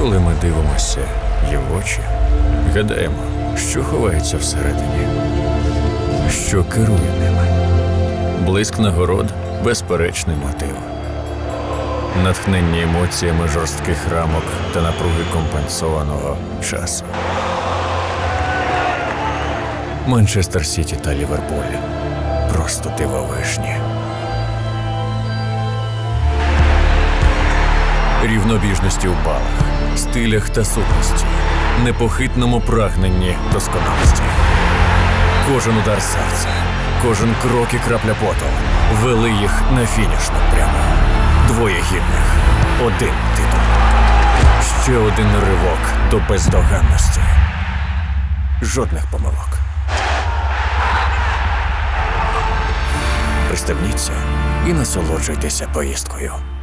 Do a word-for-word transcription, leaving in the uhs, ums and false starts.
Коли ми дивимося їм в очі, гадаємо, що ховається всередині, що керує ними. Блиск нагород – безперечний мотив. Натхненні емоціями жорстких рамок та напруги компенсованого часу. Манчестер Сіті та Ліверпуль – просто дивовижні. Рівнобіжності у балах, стилях та сутності, непохитному прагненні досконалості. Кожен удар серця, кожен крок і крапля поту вели їх на фінішну пряму. Двоє гідних, один титул. Ще один ривок до бездоганності. Жодних помилок. Пристебніться і насолоджуйтеся поїздкою.